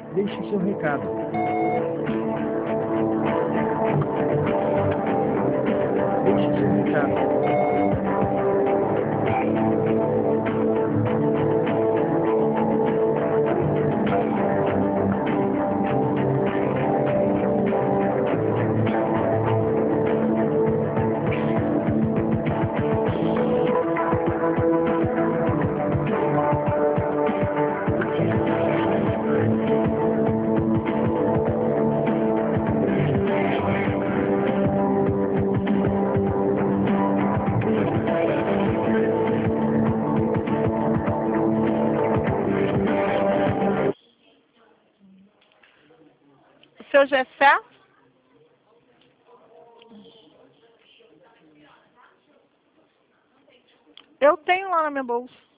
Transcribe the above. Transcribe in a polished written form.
Deixe seu recado. Deixe seu recado. Seu Gessé? Eu tenho lá na minha bolsa.